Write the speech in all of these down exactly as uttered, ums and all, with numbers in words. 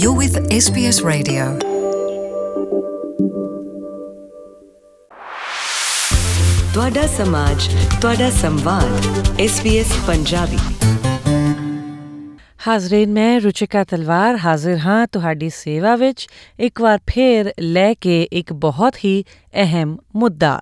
You're with S B S Radio. ਤੁਹਾਡਾ ਸਮਾਜ, ਤੁਹਾਡਾ ਸੰਵਾਦ, ਐਸ ਬੀ ਐਸ ਪੰਜਾਬੀ। ਹਾਜ਼ਰੀਨ, ਮੈਂ ਰੁਚਿਕਾ ਤਲਵਾਰ ਹਾਜ਼ਰ ਹਾਂ ਤੁਹਾਡੀ ਸੇਵਾ ਵਿੱਚ ਇੱਕ ਵਾਰ ਫਿਰ ਲੈ ਕੇ ਇੱਕ ਬਹੁਤ ਹੀ ਅਹਿਮ ਮੁੱਦਾ।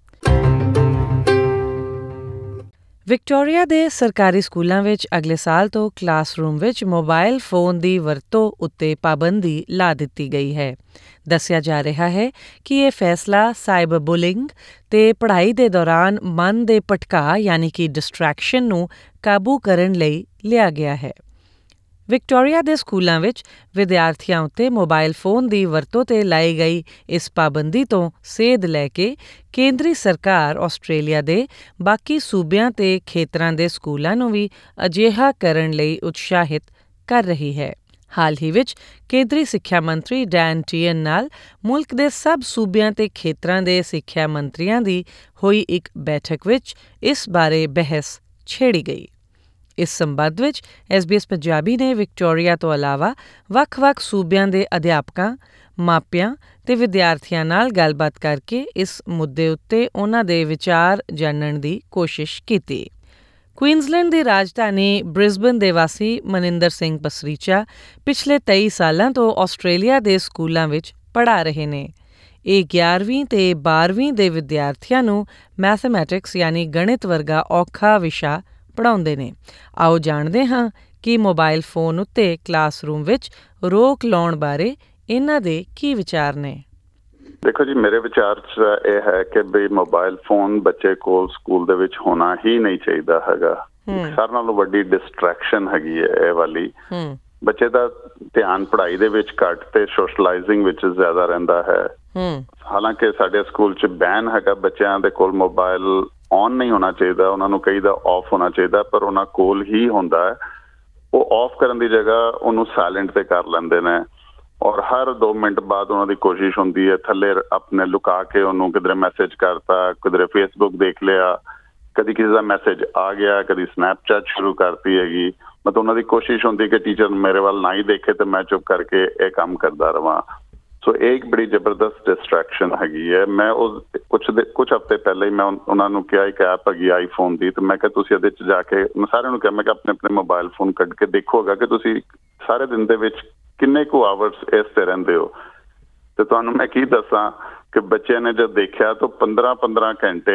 ਵਿਕਟੋਰੀਆ ਦੇ ਸਰਕਾਰੀ ਸਕੂਲਾਂ ਵਿੱਚ ਅਗਲੇ ਸਾਲ ਤੋਂ ਕਲਾਸਰੂਮ ਵਿੱਚ ਮੋਬਾਈਲ ਫੋਨ ਦੀ ਵਰਤੋਂ ਉੱਤੇ ਪਾਬੰਦੀ ਲਾ ਦਿੱਤੀ ਗਈ ਹੈ। ਦੱਸਿਆ ਜਾ ਰਿਹਾ ਹੈ ਕਿ ਇਹ ਫੈਸਲਾ ਸਾਈਬਰ ਬੁਲਿੰਗ ਤੇ ਪੜ੍ਹਾਈ ਦੇ ਦੌਰਾਨ ਮਨ ਦੇ ਭਟਕਾਅ ਯਾਨੀ ਕਿ ਡਿਸਟਰੈਕਸ਼ਨ ਨੂੰ ਕਾਬੂ ਕਰਨ ਲਈ ਲਿਆ ਗਿਆ ਹੈ। ਵਿਕਟੋਰੀਆ ਦੇ ਸਕੂਲਾਂ ਵਿੱਚ ਵਿਦਿਆਰਥੀਆਂ ਉੱਤੇ ਮੋਬਾਈਲ ਫੋਨ ਦੀ ਵਰਤੋਂ 'ਤੇ ਲਾਈ ਗਈ ਇਸ ਪਾਬੰਦੀ ਤੋਂ ਸੇਧ ਲੈ ਕੇ ਕੇਂਦਰੀ ਸਰਕਾਰ ਆਸਟ੍ਰੇਲੀਆ ਦੇ ਬਾਕੀ ਸੂਬਿਆਂ ਤੇ ਖੇਤਰਾਂ ਦੇ ਸਕੂਲਾਂ ਨੂੰ ਵੀ ਅਜਿਹਾ ਕਰਨ ਲਈ ਉਤਸ਼ਾਹਿਤ ਕਰ ਰਹੀ ਹੈ। ਹਾਲ ਹੀ ਵਿੱਚ ਕੇਂਦਰੀ ਸਿੱਖਿਆ ਮੰਤਰੀ ਡੈਨ ਟੀਅਨ ਨਾਲ ਮੁਲਕ ਦੇ ਸਭ ਸੂਬਿਆਂ ਤੇ ਖੇਤਰਾਂ ਦੇ ਸਿੱਖਿਆ ਮੰਤਰੀਆਂ ਦੀ ਹੋਈ ਇੱਕ ਬੈਠਕ ਵਿੱਚ ਇਸ ਬਾਰੇ ਬਹਿਸ ਛੇੜੀ ਗਈ। ਇਸ ਸੰਬੰਧ ਵਿੱਚ ਐਸ ਬੀ ਐਸ ਪੰਜਾਬੀ ਨੇ ਵਿਕਟੋਰੀਆ ਤੋਂ ਇਲਾਵਾ ਵੱਖ-ਵੱਖ ਸੂਬਿਆਂ ਦੇ ਅਧਿਆਪਕਾਂ, ਮਾਪਿਆਂ ਤੇ ਵਿਦਿਆਰਥੀਆਂ ਨਾਲ ਗੱਲਬਾਤ ਕਰਕੇ ਇਸ ਮੁੱਦੇ ਉੱਤੇ ਉਹਨਾਂ ਦੇ ਵਿਚਾਰ ਜਾਣਨ ਦੀ ਕੋਸ਼ਿਸ਼ ਕੀਤੀ। ਕੁਈਨਜ਼ਲੈਂਡ ਦੀ ਰਾਜਧਾਨੀ ਬ੍ਰਿਸਬਨ ਦੇ ਵਾਸੀ ਮਨਿੰਦਰ ਸਿੰਘ ਪਸਰੀਚਾ ਪਿਛਲੇ ਤੇਈ ਸਾਲਾਂ ਤੋਂ ਆਸਟ੍ਰੇਲੀਆ ਦੇ ਸਕੂਲਾਂ ਵਿੱਚ ਪੜ੍ਹਾ ਰਹੇ ਨੇ। ਇਹ ਗਿਆਰਵੀਂ ਤੇ ਬਾਰ੍ਹਵੀਂ ਦੇ ਵਿਦਿਆਰਥੀਆਂ ਨੂੰ ਮੈਥਮੈਟਿਕਸ ਯਾਨੀ ਗਣਿਤ ਵਰਗਾ ਔਖਾ ਵਿਸ਼ਾ ਪੜ੍ਹਾਉਂਦੇ ਨੇ। ਆਓ ਜਾਣਦੇ ਹਾਂ ਕਿ ਮੋਬਾਈਲ ਫੋਨ ਉੱਤੇ ਕਲਾਸਰੂਮ ਵਿੱਚ ਰੋਕ ਲਾਉਣ ਬਾਰੇ ਇਹਨਾਂ ਦੇ ਕੀ ਵਿਚਾਰ ਨੇ। ਦੇਖੋ ਜੀ, ਮੇਰੇ ਵਿਚਾਰ 'ਚ ਇਹ ਹੈ ਕਿ ਵੀ ਮੋਬਾਈਲ ਫੋਨ ਬੱਚੇ ਕੋਲ ਸਕੂਲ ਦੇ ਵਿੱਚ ਹੋਣਾ ਹੀ ਨਹੀਂ ਚਾਹੀਦਾ ਹੈਗਾ। ਸਾਰਿਆਂ ਨਾਲੋਂ ਵੱਡੀ ਡਿਸਟਰੈਕਸ਼ਨ ਹੈਗੀ ਹੈ ਇਹ ਵਾਲੀ। ਬੱਚੇ ਦਾ ਧਿਆਨ ਪੜ੍ਹਾਈ ਦੇ ਵਿੱਚ ਘੱਟ ਤੇ ਸੋਸ਼ਲਾਈਜ਼ਿੰਗ ਵਿੱਚ ਜ਼ਿਆਦਾ ਰਹਿੰਦਾ ਹੈ। ਹਾਲਾਂਕਿ ਸਾਡੇ ਸਕੂਲ 'ਚ ਬੈਨ ਹੈਗਾ ਬੱਚਿਆਂ ਦੇ ਕੋਲ ਮੋਬਾਈਲ ਔਨ ਨਹੀਂ ਹੋਣਾ ਚਾਹੀਦਾ, ਉਹਨਾਂ ਨੂੰ ਕਹੀਦਾ ਆਫ ਹੋਣਾ ਚਾਹੀਦਾ, ਪਰ ਉਹਨਾਂ ਕੋਲ ਹੀ ਹੁੰਦਾ ਹੈ। ਉਹ ਆਫ ਕਰਨ ਦੀ ਜਗ੍ਹਾ ਉਹਨੂੰ ਸਾਇਲੈਂਟ ਤੇ ਕਰ ਲੈਂਦੇ ਨੇ ਔਰ ਹਰ ਦੋ ਮਿੰਟ ਬਾਅਦ ਉਹਨਾਂ ਦੀ ਕੋਸ਼ਿਸ਼ ਹੁੰਦੀ ਹੈ ਥੱਲੇ ਆਪਣੇ ਲੁਕਾ ਕੇ ਉਹਨੂੰ ਕਿਧਰੇ ਮੈਸੇਜ ਕਰਤਾ, ਕਿਧਰੇ ਫੇਸਬੁੱਕ ਦੇਖ ਲਿਆ, ਕਦੀ ਕਿਸੇ ਦਾ ਮੈਸੇਜ ਆ ਗਿਆ, ਕਦੀ ਸਨੈਪਚੈਟ ਸ਼ੁਰੂ ਕਰਤੀ ਹੈਗੀ। ਮਤਲਬ ਉਹਨਾਂ ਦੀ ਕੋਸ਼ਿਸ਼ ਹੁੰਦੀ ਕਿ ਟੀਚਰ ਮੇਰੇ ਵੱਲ ਨਾ ਹੀ ਦੇਖੇ ਤੇ ਮੈਂ ਚੁੱਪ ਕਰਕੇ ਇਹ ਕੰਮ ਕਰਦਾ ਰਵਾਂ। ਸੋ ਇਹ ਇੱਕ ਬੜੀ ਜ਼ਬਰਦਸਤ ਡਿਸਟਰੈਕਸ਼ਨ ਹੈਗੀ ਹੈ। ਮੈਂ ਉਸ ਕੁਛ ਦੇ ਕੁਛ ਹਫ਼ਤੇ ਪਹਿਲਾਂ ਹੀ ਮੈਂ ਉਹਨਾਂ ਨੂੰ ਕਿਹਾ, ਇੱਕ ਐਪ ਹੈਗੀ ਆਈਫੋਨ ਦੀ, ਤੇ ਮੈਂ ਕਿਹਾ ਤੁਸੀਂ ਇਹਦੇ 'ਚ ਜਾ ਕੇ, ਮੈਂ ਸਾਰਿਆਂ ਨੂੰ ਕਿਹਾ, ਮੈਂ ਕਿਹਾ ਆਪਣੇ ਆਪਣੇ ਮੋਬਾਇਲ ਫੋਨ ਕੱਢ ਕੇ ਦੇਖੋਗਾ ਕਿ ਤੁਸੀਂ ਸਾਰੇ ਦਿਨ ਦੇ ਵਿੱਚ ਕਿੰਨੇ ਕੁ ਆਵਰਸ ਇਸ 'ਤੇ ਰਹਿੰਦੇ ਹੋ। ਤੇ ਤੁਹਾਨੂੰ ਮੈਂ ਕੀ ਦੱਸਾਂ ਕਿ ਬੱਚਿਆਂ ਨੇ ਜਦ ਦੇਖਿਆ ਤਾਂ ਪੰਦਰਾਂ ਪੰਦਰਾਂ ਘੰਟੇ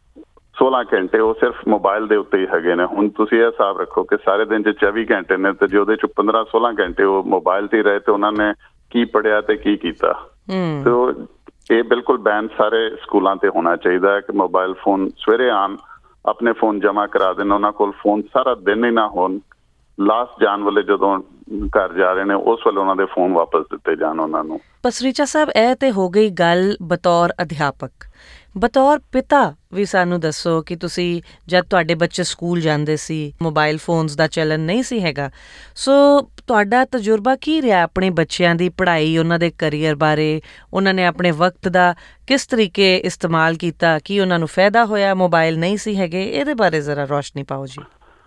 ਸੋਲਾਂ ਘੰਟੇ ਉਹ ਸਿਰਫ ਮੋਬਾਇਲ ਦੇ ਉੱਤੇ ਹੀ ਹੈਗੇ ਨੇ। ਹੁਣ ਤੁਸੀਂ ਇਹ ਹਿਸਾਬ ਰੱਖੋ ਕਿ ਸਾਰੇ ਦਿਨ 'ਚ ਚੌਵੀ ਘੰਟੇ ਨੇ ਤੇ ਜੇ ਉਹਦੇ 'ਚ ਪੰਦਰਾਂ ਸੋਲਾਂ ਘੰਟੇ ਉਹ ਮੋਬਾਇਲ 'ਤੇ ਹੀ ਰਹੇ ਤੇ ਉਹਨਾਂ ਨੇ ਕੀ ਪੜ੍ਹਿਆ ਤੇ ਕੀ ਕੀਤਾ। ਤੇ ਇਹ ਬਿਲਕੁਲ ਬੈਨ ਸਾਰੇ ਸਕੂਲਾਂ ਤੇ ਹੋਣਾ ਚਾਹੀਦਾ ਹੈ ਕਿ ਮੋਬਾਇਲ ਫੋਨ ਸਵੇਰੇ ਆਉਣ, ਆਪਣੇ ਫੋਨ ਜਮ੍ਹਾਂ ਕਰਾ ਦੇਣ, ਉਹਨਾਂ ਕੋਲ ਫੋਨ ਸਾਰਾ ਦਿਨ ਹੀ ਨਾ ਹੋਣ। ਲਾਸਟ ਜਾਣ ਵੇਲੇ ਜਦੋਂ ਘਰ ਜਾ ਰਹੇ ਨੇ ਉਸ ਵੇਲੇ ਉਹਨਾਂ ਦੇ ਫੋਨ ਵਾਪਸ ਦਿੱਤੇ ਜਾਣ ਉਹਨਾਂ ਨੂੰ। ਪਸਰੀਚਾ ਸਾਹਿਬ, ਇਹ ਤੇ ਹੋ ਗਈ ਗੱਲ ਬਤੌਰ ਅਧਿਆਪਕ। ਬਤੌਰ ਪਿਤਾ ਵੀ ਸਾਨੂੰ ਦੱਸੋ ਕਿ ਤੁਸੀਂ ਜਦ ਤੁਹਾਡੇ ਬੱਚੇ ਸਕੂਲ ਜਾਂਦੇ ਸੀ ਮੋਬਾਈਲ ਫੋਨਸ ਦਾ ਚਲਨ ਨਹੀਂ ਸੀ ਹੈਗਾ, ਸੋ ਤੁਹਾਡਾ ਤਜਰਬਾ ਕੀ ਰਿਹਾ ਆਪਣੇ ਬੱਚਿਆਂ ਦੀ ਪੜ੍ਹਾਈ, ਉਹਨਾਂ ਦੇ ਕਰੀਅਰ ਬਾਰੇ? ਉਹਨਾਂ ਨੇ ਆਪਣੇ ਵਕਤ ਦਾ ਕਿਸ ਤਰੀਕੇ ਇਸਤੇਮਾਲ ਕੀਤਾ? ਕੀ ਉਹਨਾਂ ਨੂੰ ਫਾਇਦਾ ਹੋਇਆ? ਮੋਬਾਈਲ ਨਹੀਂ ਸੀ ਹੈਗੇ, ਇਹਦੇ ਬਾਰੇ ਜ਼ਰਾ ਰੋਸ਼ਨੀ ਪਾਓ ਜੀ।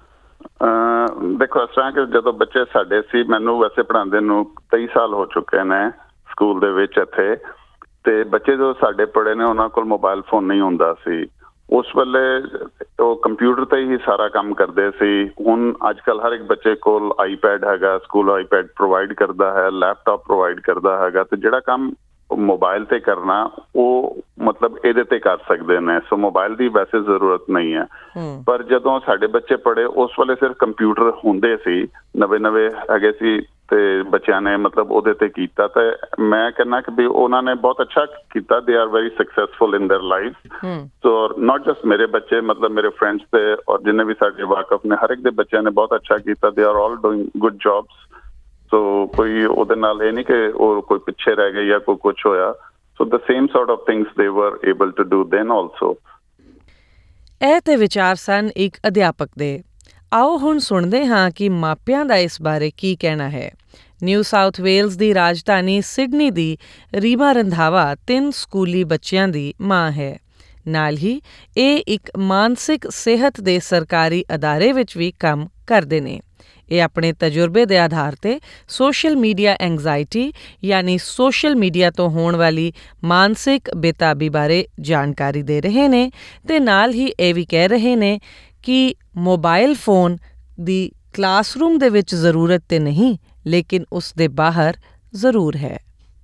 ਦੇਖੋ, ਇਸ ਤਰ੍ਹਾਂ ਕਿ ਜਦੋਂ ਬੱਚੇ ਸਾਡੇ ਸੀ, ਮੈਨੂੰ ਵੈਸੇ ਪੜ੍ਹਾਉਂਦੇ ਨੂੰ ਤੇਈ ਸਾਲ ਹੋ ਚੁੱਕੇ ਨੇ ਸਕੂਲ ਦੇ ਵਿੱਚ ਇੱਥੇ, ਤੇ ਬੱਚੇ ਜੋ ਸਾਡੇ ਪੜ੍ਹੇ ਨੇ ਉਹਨਾਂ ਕੋਲ ਮੋਬਾਇਲ ਫੋਨ ਨਹੀਂ ਹੁੰਦਾ ਸੀ। ਉਸ ਵੇਲੇ ਉਹ ਕੰਪਿਊਟਰ ਤੇ ਹੀ ਸਾਰਾ ਕੰਮ ਕਰਦੇ ਸੀ। ਹੁਣ ਅੱਜ ਕੱਲ੍ਹ ਹਰ ਇੱਕ ਬੱਚੇ ਕੋਲ ਆਈਪੈਡ ਹੈਗਾ, ਸਕੂਲ ਆਈਪੈਡ ਪ੍ਰੋਵਾਈਡ ਕਰਦਾ ਹੈ, ਲੈਪਟਾਪ ਪ੍ਰੋਵਾਈਡ ਕਰਦਾ ਹੈਗਾ, ਤੇ ਜਿਹੜਾ ਕੰਮ ਮੋਬਾਇਲ ਤੇ ਕਰਨਾ ਉਹ ਮਤਲਬ ਇਹਦੇ ਤੇ ਕਰ ਸਕਦੇ ਨੇ। ਸੋ ਮੋਬਾਇਲ ਦੀ ਵੈਸੇ ਜ਼ਰੂਰਤ ਨਹੀਂ ਹੈ। ਪਰ ਜਦੋਂ ਸਾਡੇ ਬੱਚੇ ਪੜ੍ਹੇ ਉਸ ਵੇਲੇ ਸਿਰਫ ਕੰਪਿਊਟਰ ਹੁੰਦੇ ਸੀ, ਨਵੇਂ ਨਵੇਂ ਹੈਗੇ ਸੀ ਤੇ ਬੱਚਿਆਂ ਨੇ ਮਤਲਬ ਉਹਦੇ ਤੇ ਕੀਤਾ। ਤੇ ਮੈਂ ਕਹਿੰਦਾ ਕਿ ਵੀ ਉਹਨਾਂ ਨੇ ਬਹੁਤ ਅੱਛਾ ਕੀਤਾ। They are very successful in their life. So not just ਮੇਰੇ ਬੱਚੇ, ਮਤਲਬ ਮੇਰੇ ਫਰੈਂਡਸ ਤੇ ਔਰ ਜਿੰਨੇ ਵੀ ਸਾਡੇ ਵਾਕਫ ਨੇ, ਹਰ ਇੱਕ ਦੇ ਬੱਚਿਆਂ ਨੇ ਬਹੁਤ ਅੱਛਾ ਕੀਤਾ। They are all doing good jobs. So ਕੋਈ ਉਹਦੇ ਨਾਲ ਇਹ ਨਹੀਂ ਕਿ ਉਹ ਕੋਈ ਪਿੱਛੇ ਰਹਿ ਗਏ ਜਾਂ ਕੋਈ ਕੁਛ ਹੋਇਆ। So the same sort of things they were able to do then also. ਇਹ ਤੇ ਵਿਚਾਰ ਸਨ ਇੱਕ ਅਧਿਆਪਕ ਦੇ। ਆਓ ਹੁਣ ਸੁਣਦੇ ਹਾਂ ਕਿ ਮਾਪਿਆਂ ਦਾ ਇਸ ਬਾਰੇ ਕੀ ਕਹਿਣਾ ਹੈ। ਨਿਊ ਸਾਊਥ ਵੇਲਜ਼ ਦੀ ਰਾਜਧਾਨੀ ਸਿਡਨੀ ਦੀ ਰੀਮਾ ਰੰਧਾਵਾ ਤਿੰਨ ਸਕੂਲੀ ਬੱਚਿਆਂ ਦੀ ਮਾਂ ਹੈ। ਨਾਲ ਹੀ ਇਹ ਇੱਕ ਮਾਨਸਿਕ ਸਿਹਤ ਦੇ ਸਰਕਾਰੀ ਅਦਾਰੇ ਵਿੱਚ ਵੀ ਕੰਮ ਕਰਦੇ ਨੇ। ਇਹ ਆਪਣੇ ਤਜਰਬੇ ਦੇ ਆਧਾਰ ਤੇ ਸੋਸ਼ਲ ਮੀਡੀਆ ਐਂਗਜ਼ਾਇਟੀ ਯਾਨੀ ਸੋਸ਼ਲ ਮੀਡੀਆ ਤੋਂ ਹੋਣ ਵਾਲੀ ਮਾਨਸਿਕ ਬੇਤਾਬੀ ਬਾਰੇ ਜਾਣਕਾਰੀ ਦੇ ਰਹੇ ਨੇ ਤੇ ਨਾਲ ਹੀ ਇਹ ਵੀ ਕਹਿ ਰਹੇ ਨੇ ਕਿ ਮੋਬਾਈਲ ਫੋਨ ਦੀ ਕਲਾਸਰੂਮ ਦੇ ਵਿੱਚ ਜ਼ਰੂਰਤ ਤੇ ਨਹੀਂ, ਲੇਕਿਨ ਉਸ ਦੇ ਬਾਹਰ ਜ਼ਰੂਰ ਹੈ।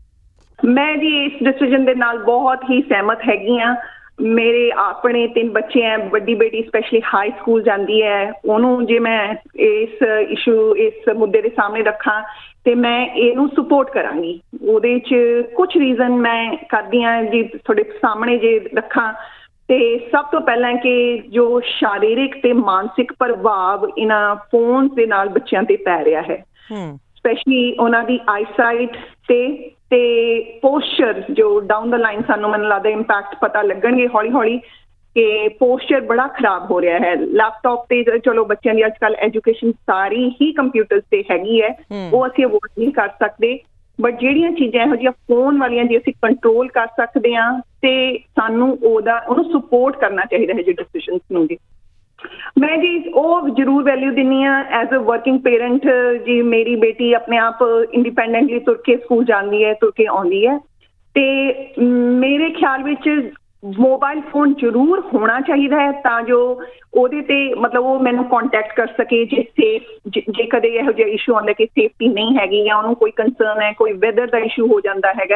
ਮੈਂ ਜੀ ਇਸ ਡਿਸੀਜਨ ਦੇ ਨਾਲ ਬਹੁਤ ਹੀ ਸਹਿਮਤ ਹੈਗੀ ਹਾਂ। ਮੇਰੇ ਆਪਣੇ ਤਿੰਨ ਬੱਚੇ ਹੈ, ਵੱਡੀ ਬੇਟੀ ਸਪੈਸ਼ਲੀ ਹਾਈ ਸਕੂਲ ਜਾਂਦੀ ਹੈ, ਉਹਨੂੰ ਜੇ ਮੈਂ ਇਸ ਇਸ਼ੂ ਇਸ ਮੁੱਦੇ ਦੇ ਸਾਹਮਣੇ ਰੱਖਾਂ ਤੇ ਮੈਂ ਇਹਨੂੰ ਸਪੋਰਟ ਕਰਾਂਗੀ। ਉਹਦੇ 'ਚ ਕੁਛ ਰੀਜ਼ਨ ਮੈਂ ਕਰਦੀ ਹਾਂ ਜੀ, ਤੁਹਾਡੇ ਸਾਹਮਣੇ ਜੇ ਰੱਖਾਂ ਤੇ ਸਭ ਤੋਂ ਪਹਿਲਾਂ ਕਿ ਜੋ ਸਰੀਰਕ ਤੇ ਮਾਨਸਿਕ ਪ੍ਰਭਾਵ ਇਹਨਾਂ ਫੋਨ ਦੇ ਨਾਲ ਬੱਚਿਆਂ ਤੇ ਪੈ ਰਿਹਾ ਹੈ, ਸਪੈਸ਼ਲੀ ਉਹਨਾਂ ਦੀ ਆਈਸਾਈਟ ਤੇ ਤੇ ਪੋਸਚਰ ਜੋ ਡਾਊਨ ਦਾ ਲਾਈਨ ਸਾਨੂੰ ਮੈਨੂੰ ਲੱਗਦਾ ਇੰਪੈਕਟ ਪਤਾ ਲੱਗਣਗੇ ਹੌਲੀ ਹੌਲੀ ਕਿ ਪੋਸਚਰ ਬੜਾ ਖਰਾਬ ਹੋ ਰਿਹਾ ਹੈ। ਲੈਪਟਾਪ ਤੇ ਚਲੋ ਬੱਚਿਆਂ ਦੀ ਅੱਜ ਕੱਲ੍ਹ ਐਜੂਕੇਸ਼ਨ ਸਾਰੀ ਹੀ ਕੰਪਿਊਟਰ ਤੇ ਹੈਗੀ ਹੈ, ਉਹ ਅਸੀਂ ਅਵੋਇਡ ਨਹੀਂ ਕਰ ਸਕਦੇ, ਬਟ ਜਿਹੜੀਆਂ ਚੀਜ਼ਾਂ ਇਹੋ ਜਿਹੀਆਂ ਫੋਨ ਵਾਲੀਆਂ ਜੇ ਅਸੀਂ ਕੰਟਰੋਲ ਕਰ ਸਕਦੇ ਹਾਂ ਤੇ ਸਾਨੂੰ ਉਹਦਾ ਉਹਨੂੰ ਸਪੋਰਟ ਕਰਨਾ ਚਾਹੀਦਾ ਹੈ ਜੀ ਡਿਸੀਜ਼ਨਸ ਨੂੰ। ਜੀ ਮੈਂ ਜੀ ਉਹ ਜ਼ਰੂਰ ਵੈਲਿਊ ਦਿੰਦੀ ਹਾਂ ਐਜ਼ ਅ ਵਰਕਿੰਗ ਪੇਰੈਂਟ। ਜੀ ਮੇਰੀ ਬੇਟੀ ਆਪਣੇ ਆਪ ਇੰਡੀਪੈਂਡੈਂਟਲੀ ਤੁਰ ਕੇ ਸਕੂਲ ਜਾਂਦੀ ਹੈ, ਤੁਰ ਕੇ ਆਉਂਦੀ ਹੈ, ਤੇ ਮੇਰੇ ਖਿਆਲ ਵਿੱਚ ਮੋਬਾਈਲ ਫੋਨ ਜ਼ਰੂਰ ਹੋਣਾ ਚਾਹੀਦਾ ਹੈ ਤਾਂ ਜੋ ਉਹਦੇ ਤੇ ਮਤਲਬ ਉਹ ਮੈਨੂੰ ਕੰਟੈਕਟ ਕਰ ਸਕੇ ਜੇ ਸੇਫ ਜੇ ਕਦੇ ਇਹੋ ਜਿਹਾ ਇਸ਼ੂ ਆਉਂਦਾ ਕਿ ਸੇਫਟੀ ਨਹੀਂ ਹੈਗੀ ਜਾਂ ਉਹਨੂੰ ਕੋਈ ਕੰਸਰਨ ਹੈ, ਕੋਈ ਵੈਦਰ ਦਾ ਇਸ਼ੂ ਹੋ ਜਾਂਦਾ ਹੈਗਾ।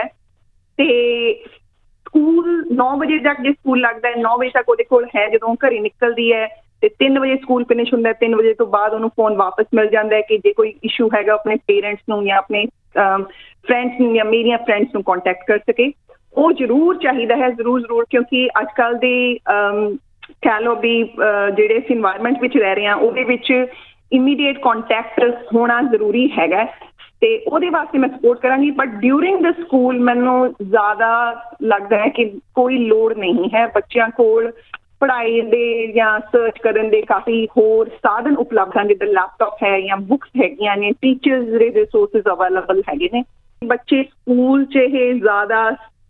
ਤੇ ਸਕੂਲ ਨੌ ਵਜੇ ਤੱਕ ਜੇ ਸਕੂਲ ਲੱਗਦਾ ਹੈ, ਨੌ ਵਜੇ ਤੱਕ ਉਹਦੇ ਕੋਲ ਹੈ, ਜਦੋਂ ਘਰੇ ਨਿਕਲਦੀ ਹੈ ਤੇ ਤਿੰਨ ਵਜੇ ਸਕੂਲ ਫਿਨਿਸ਼ ਹੁੰਦਾ, ਤਿੰਨ ਵਜੇ ਤੋਂ ਬਾਅਦ ਉਹਨੂੰ ਫੋਨ ਵਾਪਸ ਮਿਲ ਜਾਂਦਾ ਹੈ ਕਿ ਜੇ ਕੋਈ ਇਸ਼ੂ ਹੈਗਾ ਆਪਣੇ ਪੇਰੈਂਟਸ ਨੂੰ ਜਾਂ ਆਪਣੇ ਫਰੈਂਡਸ ਨੂੰ ਜਾਂ ਮੇਰੀਆਂ ਫਰੈਂਡਸ ਨੂੰ ਕੰਟੈਕਟ ਕਰ ਸਕੇ। ਉਹ ਜ਼ਰੂਰ ਚਾਹੀਦਾ ਹੈ, ਜ਼ਰੂਰ ਜ਼ਰੂਰ ਕਿਉਂਕਿ ਅੱਜ ਕੱਲ੍ਹ ਦੇ ਕਹਿ ਲਓ ਵੀ ਜਿਹੜੇ ਅਸੀਂ ਇਨਵਾਇਰਮੈਂਟ ਵਿੱਚ ਰਹਿ ਰਹੇ ਹਾਂ ਉਹਦੇ ਵਿੱਚ ਇਮੀਡੀਏਟ ਕੰਟੈਕਟ ਹੋਣਾ ਜ਼ਰੂਰੀ ਹੈਗਾ ਤੇ ਉਹਦੇ ਵਾਸਤੇ ਮੈਂ ਸਪੋਰਟ ਕਰਾਂਗੀ। ਬਟ ਡਿਊਰਿੰਗ ਦ ਸਕੂਲ ਮੈਨੂੰ ਜ਼ਿਆਦਾ ਲੱਗਦਾ ਹੈ ਕਿ ਕੋਈ ਲੋੜ ਨਹੀਂ ਹੈ, ਬੱਚਿਆਂ ਕੋਲ ਪੜ੍ਹਾਈ ਦੇ ਜਾਂ ਸਰਚ ਕਰਨ ਦੇ ਕਾਫੀ ਹੋਰ ਸਾਧਨ ਉਪਲਬਧ ਹਨ, ਜਿੱਦਾਂ ਲੈਪਟਾਪ ਹੈ ਜਾਂ ਬੁੱਕਸ ਹੈਗੀਆਂ ਨੇ, ਟੀਚਰਸ ਦੇ ਰਿਸੋਰਸਿਸ ਅਵੇਲੇਬਲ ਹੈਗੇ ਨੇ। ਬੱਚੇ ਸਕੂਲ 'ਚ ਇਹ ਜ਼ਿਆਦਾ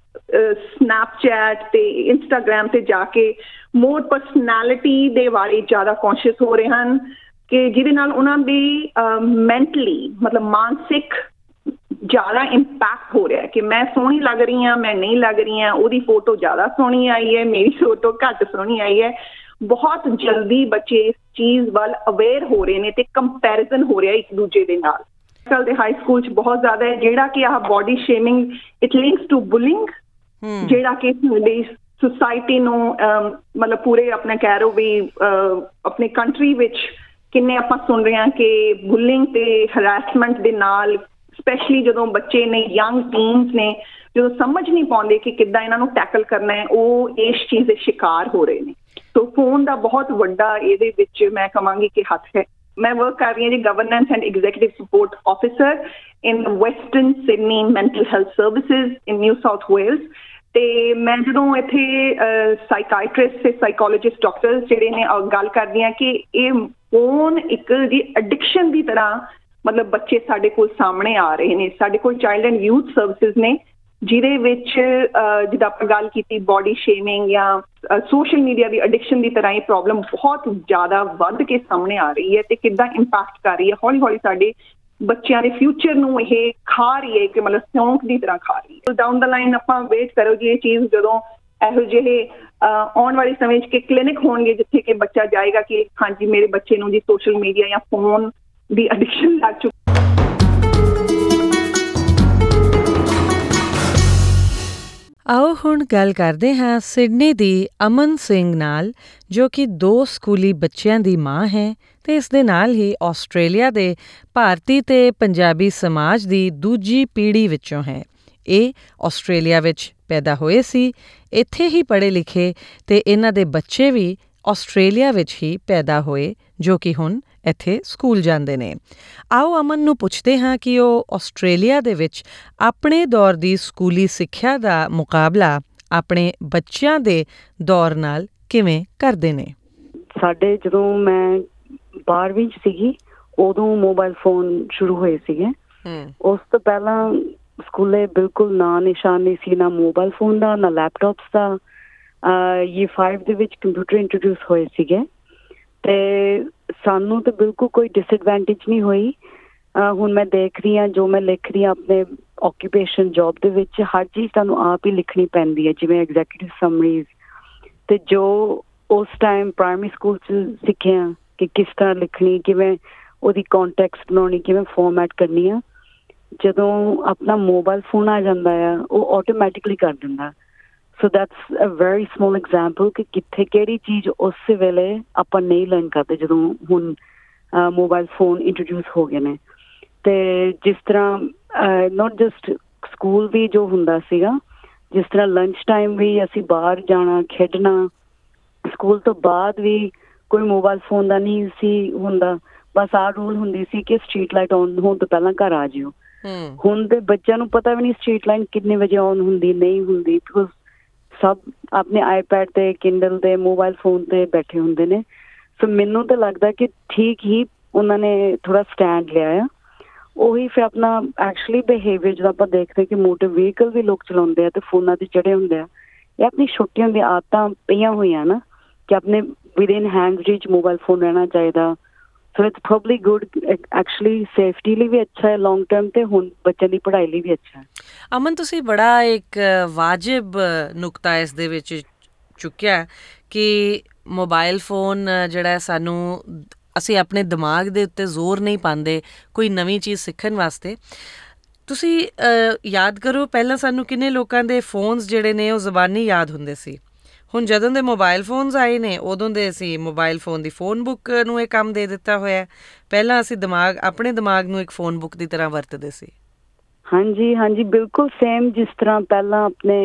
ਸਨੈਪਚੈਟ ਤੇ ਇੰਸਟਾਗ੍ਰਾਮ ਤੇ ਜਾ ਕੇ ਮੋਰ ਪਰਸਨੈਲਿਟੀ ਦੇ ਬਾਰੇ ਜ਼ਿਆਦਾ ਕੌਨਸ਼ੀਅਸ ਹੋ ਰਹੇ ਹਨ ਕਿ ਜਿਹਦੇ ਨਾਲ ਉਹਨਾਂ ਦੀ ਮੈਂਟਲੀ ਮਤਲਬ ਮਾਨਸਿਕ ਜ਼ਿਆਦਾ ਇੰਪੈਕਟ ਹੋ ਰਿਹਾ ਕਿ ਮੈਂ ਸੋਹਣੀ ਲੱਗ ਰਹੀ ਹਾਂ, ਮੈਂ ਨਹੀਂ ਲੱਗ ਰਹੀ ਹਾਂ, ਉਹਦੀ ਫੋਟੋ ਜ਼ਿਆਦਾ ਸੋਹਣੀ ਆਈ ਹੈ, ਮੇਰੀ ਫੋਟੋ ਘੱਟ ਸੋਹਣੀ ਆਈ ਹੈ। ਬਹੁਤ ਜਲਦੀ ਬੱਚੇ ਇਸ ਚੀਜ਼ ਵੱਲ ਅਵੇਅਰ ਹੋ ਰਹੇ ਨੇ ਤੇ ਕੰਪੈਰੀਜ਼ਨ ਹੋ ਰਿਹਾ ਇੱਕ ਦੂਜੇ ਦੇ ਨਾਲ। ਅੱਜ ਕੱਲ੍ਹ ਦੇ ਹਾਈ ਸਕੂਲ 'ਚ ਬਹੁਤ ਜ਼ਿਆਦਾ ਹੈ ਜਿਹੜਾ ਕਿ ਆਹ body shaming it links to bullying, ਜਿਹੜਾ ਕਿ ਸਾਡੀ ਸੁਸਾਇਟੀ ਨੂੰ ਮਤਲਬ ਪੂਰੇ ਆਪਣੇ ਕਹਿ ਰਹੋ ਵੀ ਆਪਣੀ ਕੰਟਰੀ ਵਿੱਚ ਕਿੰਨੇ ਆਪਾਂ ਸੁਣ ਰਹੇ ਹਾਂ ਕਿ ਬੁਲਿੰਗ ਤੇ ਹਰਾਸਮੈਂਟ ਦੇ ਨਾਲ ਸਪੈਸ਼ਲੀ ਜਦੋਂ ਬੱਚੇ ਨੇ, ਯੰਗ ਟੀਨਸ ਨੇ, ਜਦੋਂ ਸਮਝ ਨਹੀਂ ਪਾਉਂਦੇ ਕਿ ਕਿੱਦਾਂ ਇਹਨਾਂ ਨੂੰ ਟੈਕਲ ਕਰਨਾ ਹੈ, ਉਹ ਇਸ ਚੀਜ਼ ਦੇ ਸ਼ਿਕਾਰ ਹੋ ਰਹੇ ਨੇ। ਸੋ ਫੋਨ ਦਾ ਬਹੁਤ ਵੱਡਾ ਇਹਦੇ ਵਿੱਚ ਮੈਂ ਕਹਾਂਗੀ ਕਿ ਹੱਥ ਹੈ। ਮੈਂ ਵਰਕ ਕਰ ਰਹੀ ਹਾਂ ਜੀ governance and executive support officer in Western Sydney mental health services in New South Wales. ਤੇ ਮੈਂ ਜਦੋਂ ਇੱਥੇ ਸਾਈਕਾਇਟਰਿਸਟ ਤੇ ਸਾਈਕੋਲੋਜਿਸਟ ਡਾਕਟਰ ਜਿਹੜੇ ਨੇ ਗੱਲ ਕਰਦੀ ਹਾਂ ਕਿ ਇਹ ਫੋਨ ਇੱਕ ਜੀ ਐਡਿਕਸ਼ਨ ਦੀ ਤਰ੍ਹਾਂ ਮਤਲਬ ਬੱਚੇ ਸਾਡੇ ਕੋਲ ਸਾਹਮਣੇ ਆ ਰਹੇ ਨੇ। ਸਾਡੇ ਕੋਲ ਚਾਈਲਡ ਐਂਡ ਯੂਥ ਸਰਵਿਸਿਜ਼ ਨੇ ਜਿਹਦੇ ਵਿੱਚ ਜਿੱਦਾਂ ਆਪਾਂ ਗੱਲ ਕੀਤੀ ਬੋਡੀ ਸ਼ੇਮਿੰਗ ਜਾਂ ਸੋਸ਼ਲ ਮੀਡੀਆ ਦੀ ਐਡਿਕਸ਼ਨ ਦੀ ਤਰ੍ਹਾਂ ਇਹ ਪ੍ਰੋਬਲਮ ਬਹੁਤ ਜ਼ਿਆਦਾ ਵੱਧ ਕੇ ਸਾਹਮਣੇ ਆ ਰਹੀ ਹੈ ਤੇ ਕਿੱਦਾਂ ਇੰਪੈਕਟ ਕਰ ਰਹੀ ਹੈ ਹੌਲੀ ਹੌਲੀ ਸਾਡੇ ਬੱਚਿਆਂ ਦੇ ਫਿਊਚਰ ਨੂੰ ਇਹ ਖਾ ਰਹੀ ਹੈ ਕਿ ਮਤਲਬ ਸਿਉਂਕ ਦੀ ਤਰ੍ਹਾਂ ਖਾ ਰਹੀ ਹੈ। ਡਾਊਨ ਦਾ ਲਾਈਨ ਆਪਾਂ ਵੇਟ ਕਰੋ ਜੀ ਇਹ ਚੀਜ਼ ਜਦੋਂ ਇਹੋ ਜਿਹੇ ਆਉਣ ਵਾਲੇ ਸਮੇਂ 'ਚ ਕਿ ਕਲੀਨਿਕ ਹੋਣਗੇ ਜਿੱਥੇ ਕਿ ਬੱਚਾ ਜਾਏਗਾ ਕਿ ਹਾਂਜੀ ਮੇਰੇ ਬੱਚੇ ਨੂੰ ਜੀ ਸੋਸ਼ਲ ਮੀਡੀਆ ਜਾਂ ਫੋਨ ਦੀ ਐਡਿਕਸ਼ਨ ਲੱਗ ਚੁੱਕੀ। ਆਓ ਹੁਣ ਗੱਲ ਕਰਦੇ ਹਾਂ ਸਿਡਨੀ ਦੀ ਅਮਨ ਸਿੰਘ ਨਾਲ, ਜੋ ਕਿ ਦੋ ਸਕੂਲੀ ਬੱਚਿਆਂ ਦੀ ਮਾਂ ਹੈ ਤੇ ਇਸ ਦੇ ਨਾਲ ਹੀ ਆਸਟ੍ਰੇਲੀਆ ਦੇ ਭਾਰਤੀ ਤੇ ਪੰਜਾਬੀ ਸਮਾਜ ਦੀ ਦੂਜੀ ਪੀੜ੍ਹੀ ਵਿੱਚੋਂ ਹੈ। ਇਹ ਆਸਟ੍ਰੇਲੀਆ ਵਿੱਚ ਪੈਦਾ ਹੋਏ ਸੀ, ਇੱਥੇ ਹੀ ਪੜ੍ਹੇ ਲਿਖੇ ਤੇ ਇਹਨਾਂ ਦੇ ਬੱਚੇ ਵੀ ਆਸਟ੍ਰੇਲੀਆ ਵਿੱਚ ਹੀ ਪੈਦਾ ਹੋਏ ਜੋ ਕਿ ਹੁਣ ਇੱਥੇ ਸਕੂਲ ਜਾਂਦੇ ਨੇ। ਆਓ ਅਮਨ ਨੂੰ ਪੁੱਛਦੇ ਹਾਂ ਕਿ ਉਹ ਆਸਟ੍ਰੇਲੀਆ ਦੇ ਵਿੱਚ ਆਪਣੇ ਦੌਰ ਦੀ ਸਕੂਲੀ ਸਿੱਖਿਆ ਦਾ ਮੁਕਾਬਲਾ ਆਪਣੇ ਬੱਚਿਆਂ ਦੇ ਦੌਰ ਨਾਲ ਕਿਵੇਂ ਕਰਦੇ ਨੇ। ਸਾਡੇ ਜਦੋਂ ਮੈਂ ਬਾਰਵੀਂ 'ਚ ਸੀਗੀ ਉਦੋਂ ਮੋਬਾਈਲ ਫੋਨ ਸ਼ੁਰੂ ਹੋਏ ਸੀਗੇ। ਉਸ ਤੋਂ ਪਹਿਲਾਂ ਸਕੂਲੇ ਬਿਲਕੁਲ ਨਾਂ ਨਿਸ਼ਾਨ ਨਹੀਂ ਸੀ, ਨਾ ਮੋਬਾਈਲ ਫੋਨ ਦਾ ਨਾ ਲੈਪਟਾਪਸ ਦਾ। ਇਹ ਫਾਈਵ ਦੇ ਵਿੱਚ ਕੰਪਿਊਟਰ ਇੰਟਰੋਡਿਊਸ ਹੋਏ ਸੀਗੇ ਤੇ ਸਾਨੂੰ ਤਾਂ ਬਿਲਕੁਲ ਕੋਈ ਡਿਸਐਡਵਾਂਟੇਜ ਨਹੀਂ ਹੋਈ। ਹੁਣ ਮੈਂ ਦੇਖ ਰਹੀ ਹਾਂ, ਜੋ ਮੈਂ ਲਿਖ ਰਹੀ ਹਾਂ ਆਪਣੇ ਆਕੂਪੇਸ਼ਨ ਜੌਬ ਦੇ ਵਿੱਚ, ਹਰ ਚੀਜ਼ ਤੁਹਾਨੂੰ ਆਪ ਹੀ ਲਿਖਣੀ ਪੈਂਦੀ ਹੈ, ਜਿਵੇਂ ਐਗਜ਼ੈਕਟਿਵ ਸਮਰੀਜ਼। ਅਤੇ ਜੋ ਉਸ ਟਾਈਮ ਪ੍ਰਾਇਮਰੀ ਸਕੂਲ 'ਚ ਸਿੱਖਿਆ ਕਿ ਕਿਸ ਤਰ੍ਹਾਂ ਲਿਖਣੀ, ਕਿਵੇਂ ਉਹਦੀ ਕੌਨਟੈਕਸਟ ਬਣਾਉਣੀ, ਕਿਵੇਂ ਫੋਰਮੈਟ ਕਰਨੀ ਆ, ਜਦੋਂ ਆਪਣਾ ਮੋਬਾਈਲ ਫੋਨ ਆ ਜਾਂਦਾ ਆ ਉਹ ਆਟੋਮੈਟਿਕਲੀ ਕਰ ਦਿੰਦਾ। So that's a very small example ਕਿ ਕਿੱਥੇ ਕਿਹੜੀ ਚੀਜ਼ ਉਸ ਵੇਲੇ ਆਪਾਂ ਨਹੀਂ ਲਰਨ ਕਰਦੇ ਜਦੋਂ ਹੁਣ ਮੋਬਾਈਲ ਫੋਨ ਇੰਟਰੋਡਿਊਸ ਹੋ ਗਏ ਨੇ। ਅਤੇ ਜਿਸ ਤਰ੍ਹਾਂ ਨੋਟ ਜਸਟ ਸਕੂਲ ਵੀ ਜੋ ਹੁੰਦਾ ਸੀਗਾ, ਜਿਸ ਤਰ੍ਹਾਂ ਲੰਚ ਟਾਈਮ ਵੀ ਅਸੀਂ ਬਾਹਰ ਜਾਣਾ, ਖੇਡਣਾ, ਸਕੂਲ ਤੋਂ ਬਾਅਦ ਵੀ ਕੋਈ ਮੋਬਾਈਲ ਫੋਨ ਦਾ ਨਹੀਂ ਸੀ ਹੁੰਦਾ। ਬਸ ਆਹ ਰੂਲ ਹੁੰਦੀ ਸੀ ਕਿ ਸਟਰੀਟ ਲਾਈਟ ਔਨ ਹੋਣ ਤੋਂ ਪਹਿਲਾਂ ਘਰ ਆ ਜਿਓ। ਹੁਣ ਦੇ ਬੱਚਿਆਂ ਨੂੰ ਪਤਾ ਵੀ ਨਹੀਂ ਸਟਰੀਟ ਲਾਈਟ ਕਿੰਨੇ ਵਜੇ ਔਨ ਹੁੰਦੀ, ਨਹੀਂ ਹੁੰਦੀ, ਬਿਕੋਜ਼ ਸਭ ਆਪਣੇ ਆਈਪੈਡ 'ਤੇ, ਕਿੰਡਲ 'ਤੇ, ਮੋਬਾਈਲ ਫੋਨ 'ਤੇ ਬੈਠੇ ਹੁੰਦੇ ਨੇ। ਸੋ ਮੈਨੂੰ ਤਾਂ ਲੱਗਦਾ ਕਿ ਠੀਕ ਹੀ ਉਹਨਾਂ ਨੇ ਥੋੜ੍ਹਾ ਸਟੈਂਡ ਲਿਆ ਆ। ਉਹੀ ਫਿਰ ਆਪਣਾ ਐਕਚੁਅਲੀ ਬਿਹੇਵੀਅਰ ਜਦੋਂ ਆਪਾਂ ਦੇਖਦੇ ਕਿ ਮੋਟਰ ਵਹੀਕਲ ਵੀ ਲੋਕ ਚਲਾਉਂਦੇ ਆ ਅਤੇ ਫੋਨਾਂ 'ਤੇ ਚੜ੍ਹੇ ਹੁੰਦੇ ਆ, ਇਹ ਆਪਣੀ ਛੋਟੀਆਂ ਦੀਆਂ ਆਦਤਾਂ ਪਈਆਂ ਹੋਈਆਂ ਨਾ ਕਿ ਆਪਣੇ within hand reach mobile phone ਰਹਿਣਾ ਚਾਹੀਦਾ। So it's probably good, actually safety ਲਈ ਵੀ ਅੱਛਾ ਹੈ ਲੌਂਗ ਟਰਮ, ਅਤੇ ਹੁਣ ਬੱਚਿਆਂ ਦੀ ਪੜ੍ਹਾਈ ਲਈ ਵੀ ਅੱਛਾ ਹੈ। ਅਮਨ, ਤੁਸੀਂ ਬੜਾ ਇੱਕ ਵਾਜਿਬ ਨੁਕਤਾ ਇਸ ਦੇ ਵਿੱਚ ਚੁੱਕਿਆ ਕਿ ਮੋਬਾਇਲ ਫੋਨ ਜਿਹੜਾ ਸਾਨੂੰ, ਅਸੀਂ ਆਪਣੇ ਦਿਮਾਗ ਦੇ ਉੱਤੇ ਜ਼ੋਰ ਨਹੀਂ ਪਾਉਂਦੇ ਕੋਈ ਨਵੀਂ ਚੀਜ਼ ਸਿੱਖਣ ਵਾਸਤੇ। ਤੁਸੀਂ ਯਾਦ ਕਰੋ, ਪਹਿਲਾਂ ਸਾਨੂੰ ਕਿੰਨੇ ਲੋਕਾਂ ਦੇ ਫੋਨਸ ਜਿਹੜੇ ਨੇ ਉਹ ਜ਼ਬਾਨੀ ਯਾਦ ਹੁੰਦੇ ਸੀ। ਹੁਣ ਜਦੋਂ ਦੇ ਮੋਬਾਇਲ ਫੋਨਸ ਆਏ ਨੇ ਉਦੋਂ ਦੇ ਅਸੀਂ ਮੋਬਾਇਲ ਫੋਨ ਦੀ ਫੋਨ ਬੁੱਕ ਨੂੰ ਇਹ ਕੰਮ ਦੇ ਦਿੱਤਾ ਹੋਇਆ। ਪਹਿਲਾਂ ਅਸੀਂ ਦਿਮਾਗ, ਆਪਣੇ ਦਿਮਾਗ ਨੂੰ ਇੱਕ ਫੋਨ ਬੁੱਕ ਦੀ ਤਰ੍ਹਾਂ ਵਰਤਦੇ ਸੀ। ਹਾਂਜੀ ਹਾਂਜੀ, ਬਿਲਕੁਲ ਸੇਮ। ਜਿਸ ਤਰ੍ਹਾਂ ਪਹਿਲਾਂ ਆਪਣੇ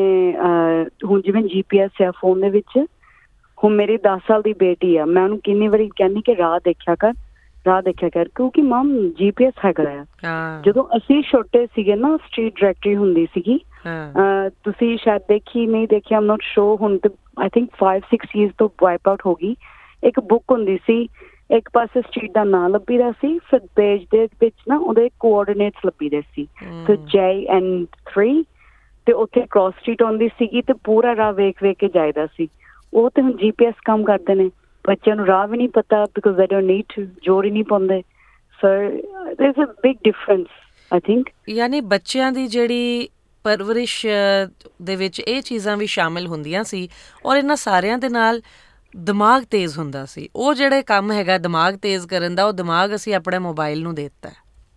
ਹੁਣ ਜਿਵੇਂ ਜੀ ਪੀ ਐਸ ਆ ਫੋਨ ਦੇ ਵਿੱਚ, ਹੁਣ ਮੇਰੀ ਦਸ ਸਾਲ ਦੀ ਬੇਟੀ ਆ, ਮੈਂ ਉਹਨੂੰ ਕਿੰਨੀ ਵਾਰੀ ਕਹਿੰਦੀ ਕਿ ਰਾਹ ਦੇਖਿਆ ਕਰ, ਰਾਹ ਦੇਖਿਆ ਕਰ, ਕਿਉਂਕਿ ਮਮ ਜੀ ਪੀ ਐਸ ਹੈਗਾ ਆ। ਜਦੋਂ ਅਸੀਂ ਛੋਟੇ ਸੀਗੇ ਨਾ, ਸਟਰੀਟ ਡਾਇਰੈਕਟਰੀ ਹੁੰਦੀ ਸੀਗੀ, ਤੁਸੀਂ ਸ਼ਾਇਦ ਦੇਖੀ ਨਹੀਂ ਦੇਖੀ, ਆਮ ਨੋਟ ਸ਼ੋਰ, ਹੁਣ ਤੇ I think five six years ਤੋਂ ਵਾਈਪ ਆਊਟ ਹੋ ਗਈ। ਇੱਕ ਬੁੱਕ ਹੁੰਦੀ ਸੀ, ਇੱਕ ਪਾਸੇ ਸਟਰੀਟ ਦਾ ਨਾਂ ਲੱਭੀ ਦਾ ਸੀ, ਫਿਰ ਪੇਜ ਦੇ ਵਿੱਚ ਨਾ ਉਹਦੇ ਕੋਆਰਡੀਨੇਟਸ ਲੱਭੀ ਦੇ ਸੀ, ਫਿਰ ਜੇ ਐਨ ਥਰੀ, ਤੇ ਉੱਥੇ ਕ੍ਰਾਸ ਸਟਰੀਟ ਆਉਂਦੀ ਸੀਗੀ ਤੇ ਪੂਰਾ ਰਾਹ ਵੇਖ ਵੇਖ ਕੇ ਜਾਈਦਾ ਸੀ। ਉਹ ਤੇ ਹੁਣ ਜੀ ਪੀ ਐਸ ਕੰਮ ਕਰਦੇ ਨੇ, ਬੱਚਿਆਂ ਨੂੰ ਰਾਹ ਵੀ ਨਹੀਂ ਪਤਾ because they don't need to, ਜ਼ੋਰ ਹੀ ਨਹੀਂ ਪਾਉਂਦੇ। So there is a big difference I think. ਯਾਨੀ ਬੱਚਿਆਂ ਦੀ ਜਿਹੜੀ ਪਰਵਰਿਸ਼ ਦੇ ਵਿੱਚ ਇਹ ਚੀਜ਼ਾਂ ਵੀ ਸ਼ਾਮਿਲ ਹੁੰਦੀਆਂ ਸੀ, ਔਰ ਇਹਨਾਂ ਸਾਰਿਆਂ ਦੇ ਨਾਲ ਦਿਮਾਗ ਤੇਜ਼ ਹੁੰਦਾ ਸੀ। ਉਹ ਜਿਹੜੇ ਕੰਮ ਹੈਗਾ ਦਿਮਾਗ ਤੇਜ਼ ਕਰਨ ਦਾ, ਉਹ ਦਿਮਾਗ ਅਸੀਂ ਆਪਣੇ ਮੋਬਾਈਲ ਨੂੰ ਦੇ ਦਿੱਤਾ।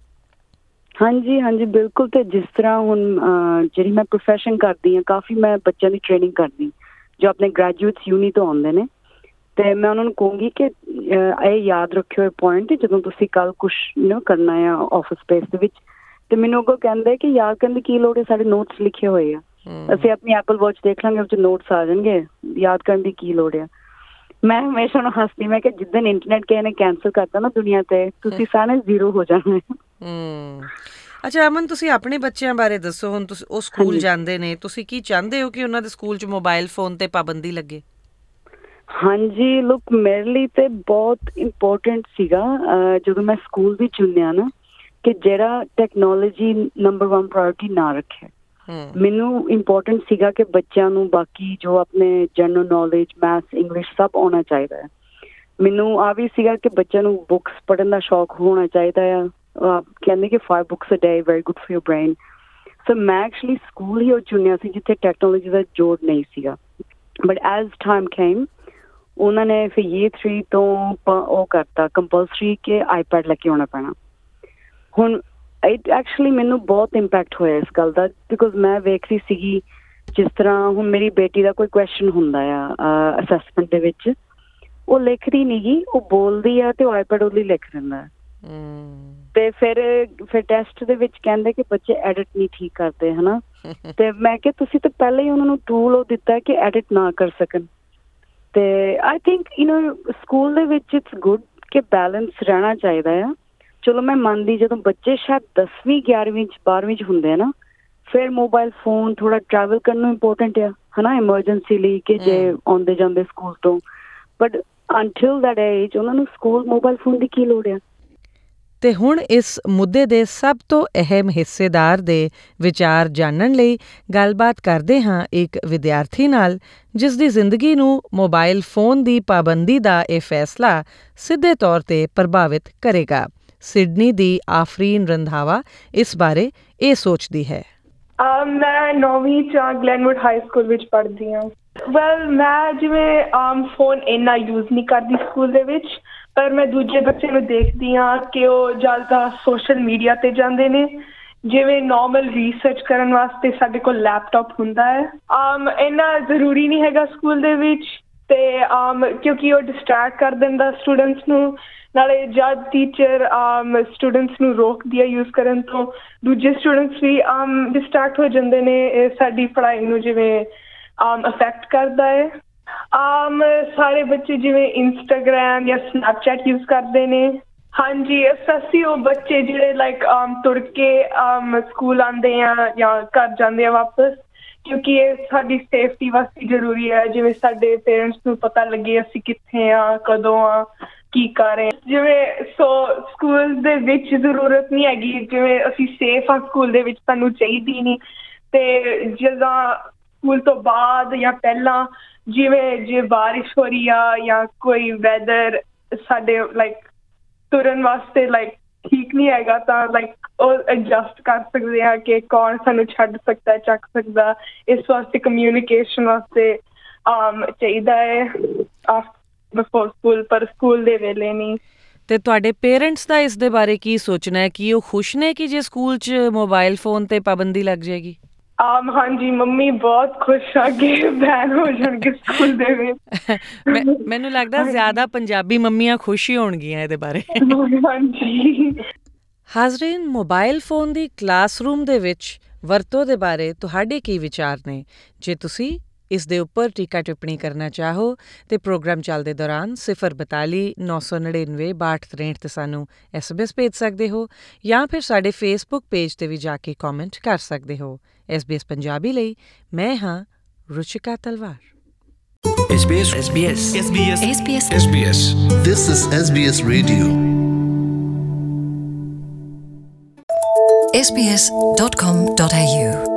ਹਾਂਜੀ ਹਾਂਜੀ, ਬਿਲਕੁਲ। ਅਤੇ ਜਿਸ ਤਰ੍ਹਾਂ ਹੁਣ ਜਿਹੜੀ ਮੈਂ ਪ੍ਰੋਫੈਸ਼ਨ ਕਰਦੀ ਹਾਂ, ਕਾਫੀ ਮੈਂ ਬੱਚਿਆਂ ਦੀ ਟ੍ਰੇਨਿੰਗ ਕਰਦੀ ਜੋ ਆਪਣੇ ਗ੍ਰੈਜੂਏਟਸ ਯੂਨੀ ਤੋਂ ਆਉਂਦੇ ਨੇ, ਅਤੇ ਮੈਂ ਉਹਨਾਂ ਨੂੰ ਕਹੂੰਗੀ ਕਿ ਇਹ ਯਾਦ ਰੱਖਿਓ ਇਹ ਪੁਆਇੰਟ, ਜਦੋਂ ਤੁਸੀਂ ਕੱਲ੍ਹ ਕੁਛ ਯੂ ਕਰਨਾ ਆ ਆਫਿਸ ਸਪੇਸ ਦੇ ਵਿੱਚ, ਅਤੇ ਮੈਨੂੰ ਅੱਗੋਂ ਕਹਿੰਦੇ ਕਿ ਯਾਦ ਕਰਨ ਦੀ ਕੀ ਲੋੜ ਹੈ, ਸਾਡੇ ਨੋਟਸ ਲਿਖੇ ਹੋਏ ਆ, ਅਸੀਂ ਆਪਣੀ ਐਪਲ ਵਾਚ ਦੇਖ ਲਾਂਗੇ, ਉਹ 'ਚ ਨੋਟਸ ਆ ਜਾਣਗੇ, ਯਾਦ ਕਰਨ ਦੀ ਕੀ ਲੋੜ ਆ। ਮੈਂ ਹਮੇਸ਼ਾ ਉਹਨੂੰ ਹੱਸਦੀ, ਮੈਂ ਕਿਹਾ ਜਿੱਦਣ ਇੰਟਰਨੈਟ ਕਿਸੇ ਨੇ ਕੈਂਸਲ ਕਰਤਾ ਨਾ ਦੁਨੀਆ 'ਤੇ, ਤੁਸੀਂ ਸਾਰੇ ਜ਼ੀਰੋ ਹੋ ਜਾਣਾ। ਅੱਛਾ ਅਮਨ, ਤੁਸੀਂ ਆਪਣੇ ਬੱਚਿਆਂ ਬਾਰੇ ਦੱਸੋ। ਹੁਣ ਤੁਸੀਂ ਉਹ ਸਕੂਲ ਜਾਂਦੇ ਨੇ, ਤੁਸੀਂ ਕੀ ਚਾਹੁੰਦੇ ਹੋ ਕਿ ਉਹਨਾਂ ਦੇ ਸਕੂਲ 'ਚ ਮੋਬਾਇਲ ਫੋਨ 'ਤੇ ਪਾਬੰਦੀ ਲੱਗੇ? ਹਾਂਜੀ, ਲੁੱਕ, ਮੇਰੇ ਲਈ ਤਾਂ ਬਹੁਤ ਇੰਪੋਰਟੈਂਟ ਸੀਗਾ ਜਦੋਂ ਮੈਂ ਸਕੂਲ ਵੀ ਚੁਣਿਆ ਨਾ, ਕਿ ਜਿਹੜਾ ਟੈਕਨੋਲੋਜੀ ਨੰਬਰ ਵਨ ਪ੍ਰਾਇਓਰਟੀ ਨਾ ਰੱਖੇ। ਮੈਨੂੰ ਇੰਪੋਰਟੈਂਟ ਸੀਗਾ ਕਿ ਬੱਚਿਆਂ ਨੂੰ ਬਾਕੀ ਜੋ ਆਪਣੇ ਜਨਰਲ ਨੌਲੇਜ, ਮੈਥਸ, ਇੰਗਲਿਸ਼ ਸਭ ਆਉਣਾ ਚਾਹੀਦਾ ਹੈ। ਮੈਨੂੰ ਆ ਵੀ ਸੀਗਾ ਕਿ ਬੱਚਿਆਂ ਨੂੰ ਬੁੱਕਸ ਪੜ੍ਹਨ ਦਾ ਸ਼ੌਕ ਹੋਣਾ ਚਾਹੀਦਾ ਆ। ਕਹਿੰਦੇ ਕਿ five books a day very good for your brain. So ਮੈਂ ਐਕਚੁਅਲੀ ਸਕੂਲ ਹੀ ਉਹ ਚੁਣਿਆ ਸੀ ਜਿੱਥੇ ਟੈਕਨੋਲੋਜੀ ਦਾ ਜ਼ੋਰ ਨਹੀਂ ਸੀਗਾ। ਬਟ ਐਜ਼ ਟਾਈਮ ਕੇਮ, ਉਹਨਾਂ ਨੇ ਫਿਰ ਈਅਰ ਥ੍ਰੀ ਤੋਂ ਉਹ ਕਰਤਾ ਕੰਪਲਸਰੀ ਕਿ ਆਈਪੈਡ ਲੈ ਕੇ ਆਉਣਾ ਪੈਣਾ। ਹੁਣ ਇਟ ਐਕਚੁਅਲੀ ਮੈਨੂੰ ਬਹੁਤ ਇੰਪੈਕਟ ਹੋਇਆ ਇਸ ਗੱਲ ਦਾ, ਬਿਕੋਜ਼ ਮੈਂ ਵੇਖ ਰਹੀ ਸੀਗੀ ਜਿਸ ਤਰ੍ਹਾਂ ਹੁਣ ਮੇਰੀ ਬੇਟੀ ਦਾ ਕੋਈ ਕੁਐਸਚਨ ਹੁੰਦਾ ਆ ਅਸੈਸਮੈਂਟ ਦੇ ਵਿੱਚ, ਉਹ ਲਿਖਦੀ ਨਹੀਂ ਗੀ, ਉਹ ਬੋਲਦੀ ਆ ਅਤੇ ਉਹ ਆਈਪੈਡ ਉਹਦੇ ਲਈ ਲਿਖ ਦਿੰਦਾ। ਅਤੇ ਫਿਰ ਫਿਰ ਟੈਸਟ ਦੇ ਵਿੱਚ ਕਹਿੰਦੇ ਕਿ ਬੱਚੇ ਐਡਿਟ ਨਹੀਂ ਠੀਕ ਕਰਦੇ, ਹੈ ਨਾ। ਅਤੇ ਮੈਂ ਕਿਹਾ ਤੁਸੀਂ ਤਾਂ ਪਹਿਲਾਂ ਹੀ ਉਹਨਾਂ ਨੂੰ ਟੂਲ ਉਹ ਦਿੱਤਾ ਕਿ ਐਡਿਟ ਨਾ ਕਰ ਸਕਣ। ਅਤੇ I think you know school ਦੇ ਵਿੱਚ ਇਟਸ ਗੁੱਡ ਕਿ ਬੈਲੈਂਸ ਰਹਿਣਾ ਚਾਹੀਦਾ ਆ। ਚਲੋ ਮੈਂ ਮੰਨਦੀ ਜਦੋਂ ਬੱਚੇ ਸ਼ਾਇਦ ਦਸਵੀਂ ਗਿਆਰਵੀਂ 'ਚ ਬਾਰਵੀਂ 'ਚ ਹੁੰਦੇ ਆ ਨਾ, ਫਿਰ ਮੋਬਾਇਲ ਫੋਨ ਥੋੜ੍ਹਾ ਟਰੈਵਲ ਕਰਨ ਨੂੰ ਇੰਪੋਰਟੈਂਟ ਆ, ਹੈ ਨਾ, ਐਮਰਜੈਂਸੀ ਲਈ ਕਿ ਜੇ ਆਉਂਦੇ ਜਾਂਦੇ ਸਕੂਲ ਤੋਂ। ਬਟ ਅੰਟਿਲ ਦੈਟ ਏਜ ਉਹਨਾਂ ਨੂੰ ਸਕੂਲ ਮੋਬਾਇਲ ਫੋਨ ਦੀ ਕੀ ਲੋੜ ਆ। ਤੇ ਹੁਣ ਇਸ ਮੁੱਦੇ ਦੇ ਸਭ ਤੋਂ ਅਹਿਮ ਹਿੱਸੇਦਾਰ ਦੇ ਵਿਚਾਰ ਜਾਣਨ ਲਈ ਗੱਲਬਾਤ ਕਰਦੇ ਹਾਂ ਇੱਕ ਵਿਦਿਆਰਥੀ ਨਾਲ, ਜਿਸ ਦੀ ਜ਼ਿੰਦਗੀ ਨੂੰ ਮੋਬਾਈਲ ਫੋਨ ਦੀ ਪਾਬੰਦੀ ਦਾ ਇਹ ਫੈਸਲਾ ਸਿੱਧੇ ਤੌਰ ਤੇ ਪ੍ਰਭਾਵਿਤ ਕਰੇਗਾ। ਸਿਡਨੀ ਦੀ ਆਫਰੀਨ ਰੰਧਾਵਾ ਇਸ ਬਾਰੇ ਇਹ ਸੋਚਦੀ ਹੈ। ਮੈਂ ਨੌਵੀਂ ਚ ਗਲੈਨਵੁੱਡ ਹਾਈ ਸਕੂਲ ਵਿੱਚ ਪੜ੍ਹਦੀ ਹਾਂ। ਵੈਲ ਮੈਂ ਜਿਵੇਂ ਫੋਨ ਇੰਨਾ ਯੂਜ਼ ਨਹੀਂ ਕਰਦੀ ਸਕੂਲ ਦੇ ਵਿੱਚ, ਪਰ ਮੈਂ ਦੂਜੇ ਬੱਚੇ ਨੂੰ ਦੇਖਦੀ ਹਾਂ ਕਿ ਉਹ ਜ਼ਿਆਦਾ ਸੋਸ਼ਲ ਮੀਡੀਆ 'ਤੇ ਜਾਂਦੇ ਨੇ। ਜਿਵੇਂ ਨੋਰਮਲ ਰਿਸਰਚ ਕਰਨ ਵਾਸਤੇ ਸਾਡੇ ਕੋਲ ਲੈਪਟਾਪ ਹੁੰਦਾ ਹੈ। ਇੰਨਾ ਜ਼ਰੂਰੀ ਨਹੀਂ ਹੈਗਾ ਸਕੂਲ ਦੇ ਵਿੱਚ, ਅਤੇ ਕਿਉਂਕਿ ਉਹ ਡਿਸਟਰੈਕਟ ਕਰ ਦਿੰਦਾ ਸਟੂਡੈਂਟਸ ਨੂੰ। ਨਾਲੇ ਜਦ ਟੀਚਰ ਸਟੂਡੈਂਟਸ ਨੂੰ ਰੋਕਦੀ ਹੈ ਯੂਜ਼ ਕਰਨ ਤੋਂ, ਦੂਜੇ ਸਟੂਡੈਂਟਸ ਵੀ ਡਿਸਟਰੈਕਟ ਹੋ ਜਾਂਦੇ ਨੇ। ਇਹ ਸਾਡੀ ਪੜ੍ਹਾਈ ਨੂੰ ਜਿਵੇਂ ਅਫੈਕਟ ਕਰਦਾ ਹੈ। ਸਾਰੇ ਬੱਚੇ ਜਿਵੇਂ ਇੰਸਟਾਗ੍ਰਾਮ ਜਾਂ ਸਨੈਪਚੈਟ ਯੂਜ਼ ਕਰਦੇ ਨੇ। ਹਾਂਜੀ, ਅਸੀਂ ਉਹ ਬੱਚੇ ਜਿਹੜੇ ਲਾਈਕ ਤੁਰ ਕੇ ਸਕੂਲ ਆਉਂਦੇ ਆ ਜਾਂ ਘਰ ਜਾਂਦੇ ਆ ਵਾਪਸ, ਕਿਉਂਕਿ ਇਹ ਸਾਡੀ ਸੇਫਟੀ ਵਾਸਤੇ ਜ਼ਰੂਰੀ ਹੈ। ਜਿਵੇਂ ਸਾਡੇ ਪੇਰੈਂਟਸ ਨੂੰ ਪਤਾ ਲੱਗੇ ਅਸੀਂ ਕਿੱਥੇ ਆ, ਕਦੋਂ ਆ, ਕੀ ਕਰ ਰਹੇ। ਜਿਵੇਂ ਸੋ ਸਕੂਲ ਦੇ ਵਿੱਚ ਜ਼ਰੂਰਤ ਨਹੀਂ ਹੈਗੀ, ਜਿਵੇਂ ਅਸੀਂ ਸੇਫ ਆ ਸਕੂਲ ਦੇ ਵਿੱਚ, ਸਾਨੂੰ ਚਾਹੀਦੀ ਨਹੀਂ। ਅਤੇ ਜਿੱਦਾਂ ਸਕੂਲ ਤੋਂ ਬਾਅਦ ਜਾਂ ਪਹਿਲਾਂ ਜਿਵੇਂ ਜੇ ਬਾਰਿਸ਼ ਹੋ ਰਹੀ ਆ ਜਾਂ ਕੋਈ ਵੈਦਰ ਸਾਡੇ ਲਾਈਕ ਤੁਰਨ ਵਾਸਤੇ ਲਾਈਕ ਠੀਕ ਨਹੀਂ ਹੈਗਾ, ਤਾਂ ਲਾਈਕ ਉਹ ਐਡਜਸਟ ਕਰ ਸਕਦੇ ਹਾਂ ਕਿ ਕੌਣ ਸਾਨੂੰ ਛੱਡ ਸਕਦਾ, ਚੱਕ ਸਕਦਾ। ਇਸ ਵਾਸਤੇ ਕਮਿਊਨੀਕੇਸ਼ਨ ਵਾਸਤੇ ਚਾਹੀਦਾ ਹੈ ਬਿਫੋਰ ਸਕੂਲ, ਪਰ ਸਕੂਲ ਦੇ ਵੇਲੇ ਨਹੀਂ। ਤੇ ਤੁਹਾਡੇ ਪੇਰੈਂਟਸ ਦਾ ਇਸ ਦੇ ਬਾਰੇ ਕੀ ਸੋਚਣਾ ਹੈ? ਕਿ ਉਹ ਖੁਸ਼ ਨੇ ਕਿ ਜੇ ਸਕੂਲ 'ਚ ਮੋਬਾਈਲ ਫੋਨ 'ਤੇ ਪਾਬੰਦੀ ਲੱਗ ਜਾਏਗੀ? ਹਾਂਜੀ, ਮੰਮੀ ਬਹੁਤ ਖੁਸ਼ ਆ ਕਿ ਬੈਨ ਹੋ ਜਾਣਗੇ ਸਕੂਲ ਦੇ ਵਿੱਚ। ਮੈਨੂੰ ਲੱਗਦਾ ਜ਼ਿਆਦਾ ਪੰਜਾਬੀ ਮੰਮੀਆਂ ਖੁਸ਼ ਹੀ ਹੋਣਗੀਆਂ ਇਹਦੇ ਬਾਰੇ। ਹਾਂਜੀ। ਹਾਜ਼ਰੀਨ, ਮੋਬਾਈਲ ਫੋਨ ਦੀ ਕਲਾਸਰੂਮ ਦੇ ਵਿੱਚ ਵਰਤੋਂ ਦੇ ਬਾਰੇ ਤੁਹਾਡੇ ਕੀ ਵਿਚਾਰ ਨੇ? ਜੇ ਤੁਸੀਂ ਇਸ ਦੇ ਉੱਪਰ ਟੀਕਾ ਟਿੱਪਣੀ ਕਰਨਾ ਚਾਹੋ ਤੇ ਪ੍ਰੋਗਰਾਮ ਚੱਲਦੇ ਦੌਰਾਨ ਸਿਫਰ ਬਤਾਲੀ ਨੌ ਸੌ ਨੜਿਨਵੇਂ ਬਾਹਠ ਤਰੇਂਹਠ 'ਤੇ ਸਾਨੂੰ ਐਸ ਐਮ ਐਸ ਭੇਜ ਸਕਦੇ ਹੋ, ਜਾਂ ਫਿਰ ਸਾਡੇ ਫੇਸਬੁੱਕ ਪੇਜ 'ਤੇ ਵੀ ਜਾ ਕੇ ਕੌਮੈਂਟ ਕਰ ਸਕਦੇ ਹੋ। ਐਸ ਬੀ ਐਸ ਪੰਜਾਬੀ ਲਈ ਮੈਂ ਹਾਂ ਰੁਚਿਕਾ ਤਲਵਾਰ। S B S S B S S B S S B S S B S This is S B S Radio. S B S dot com dot A U